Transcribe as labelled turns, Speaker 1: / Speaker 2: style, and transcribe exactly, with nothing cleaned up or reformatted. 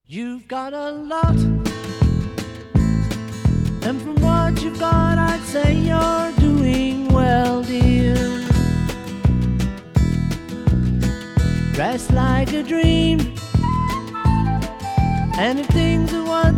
Speaker 1: You've got a lot, and from what you've got I'd say you're doing well, dear. Dressed like a dream, and if things are what